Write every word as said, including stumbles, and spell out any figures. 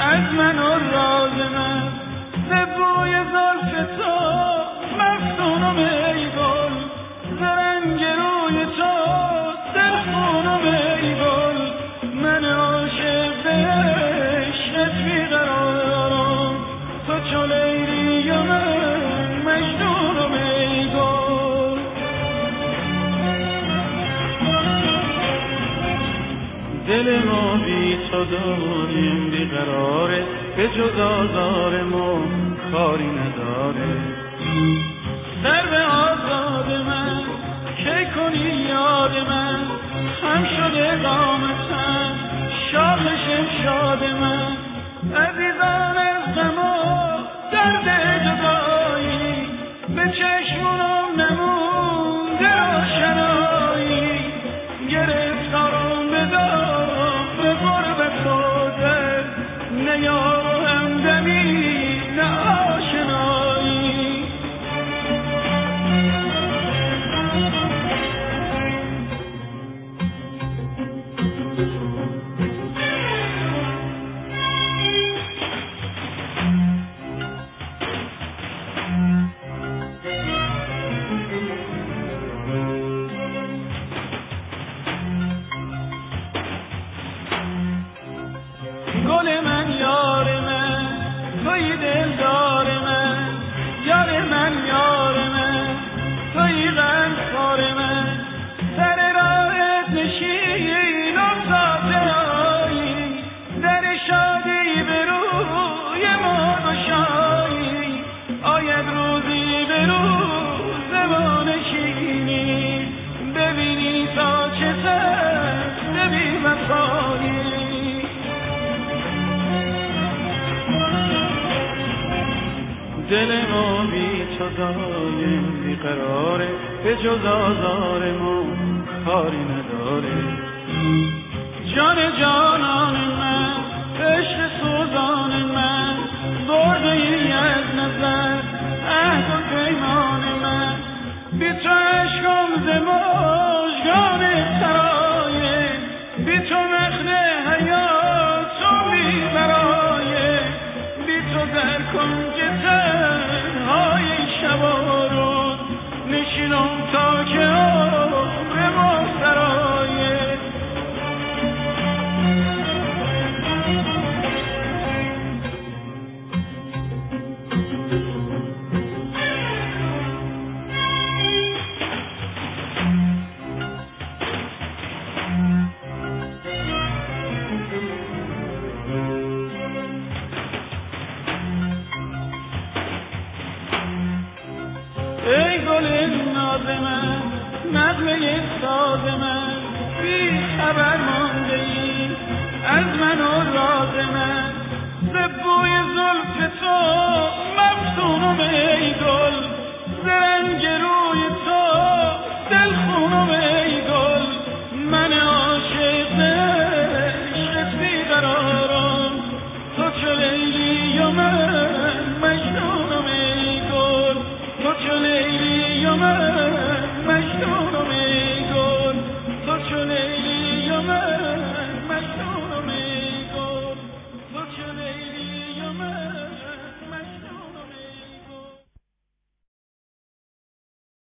از من و راز من به بوی زلف تو مفتونم ای گل ز رنگ روی تو دلخونم ای گل من عاشق به عشقت بیقرارم تو چو لیلی و من مجنونم ای گل دل ما بی تو داریم بیقراره به جز آزار ما کاری نداره سر به آزاد من کی کنی یاد من هم شده قامتم شاخ شمشاد من عزیزان از غم و درد جدایی به چشمونم نمونده روشنایی گرفتارم به دارم به غربت و درد نه یار و همدمی نه آشنایی گل من یار من توی دلدار من یار من یار من توی غمخوار من سر راهت نشین افتاده‌ای در شادی به روی ما گشایی آید روزی به روز ما نشینی ببینی تا چه سخت بی وفایی دل ما بی تو دایم بیقراره به جز آزار ما کاری نداره جان جانان من عشق سوزان من برده ای از نظر عهد و پیمان من بی تو عشقم ز مژگان سرایه بی تو مخن حیاتم بی برایه بی تو در کنج تنهای شبا رو نشینم تا که عمر ما سرایه ای گل ناز من نغمه ساز من بی خبر مانده ای از من و راز من ز بوی زلف تو